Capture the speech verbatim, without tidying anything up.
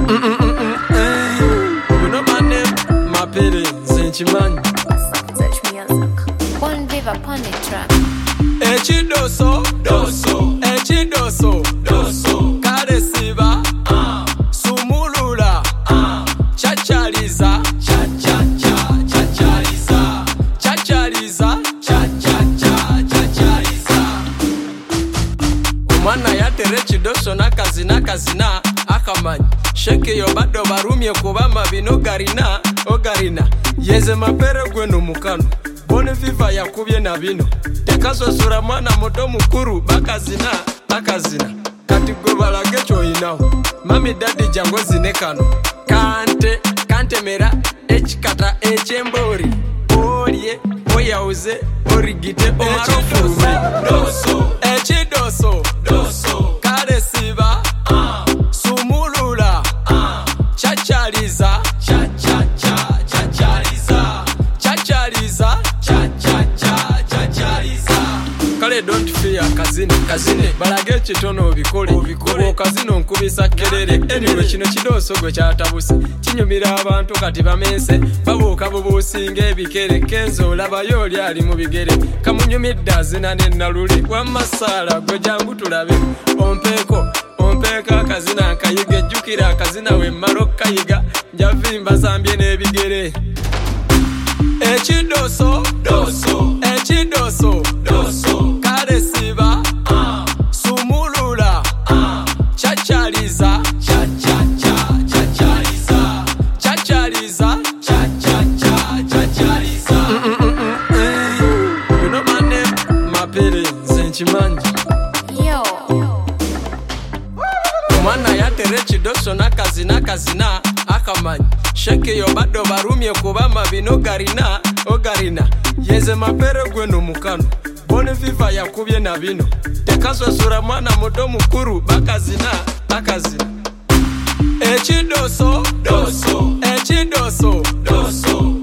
You know my name, my parents, Zinchiman. Search me as one viva upon the track. Echi doso, doso, echi doso, doso. Karesiba, ah, sumulula, ah, chachaliza, cha cha cha, chachaliza, chachaliza, cha cha cha, chachaliza. Umwana yatere chidoso nakazina kazina akamanyi. Sheke yo bado barumye kubama bino garina, o garina. Yeze mapere gwenu mukano. Bone viva yakubye na bino. Tekazo sura mwana moto mukuru bakazina, bakazina. Kati gwe balage choyinaho. Mami daddy jango zinekano. Kante, kante mera, echikata echembori. Olie, oyauze, origite, omarofume. Doso, echi doso, doso. Karesiba, ah, sumulula, ah, chachaliza, cha cha cha, chachaliza, chachaliza, cha cha cha, chachaliza. Kale don't fear kazini, kazini. Balage chitono obikole, obikole. Kazino nkubisa kerere. Anyway kino kidoso gwe kyatabuse. Kinyumira abantu kati bamense. Babuka bubusinga ebikere. Kenzo laba yoli ali mu bigere. Kamunyumidda zina n'ennalule. Wammasala gwe jangu tulabe. Ompeko, ompeka kazina kayige. Jukira kazina we mmalo kayiga. Njavimba zambye n'ebigere. Echidoso, doso, echidoso, doso. Karesiba, ah, sumulula, ah, chachaliza, cha cha cha, chachaliza, chachaliza, cha cha cha, chachaliza. You know my name, my parents, Zinchimanji. Yo. Mwana yatere chidoso nakazina kazina akamanyi. Sheke yo bado barumye kubama bino garina, o garina. Yeze mapere gwenu mukano. Bone viva yakubye na bino. Tekazo sura mwana moto mukuru bakazina, bakazina. Echi doso, doso, echi doso, doso.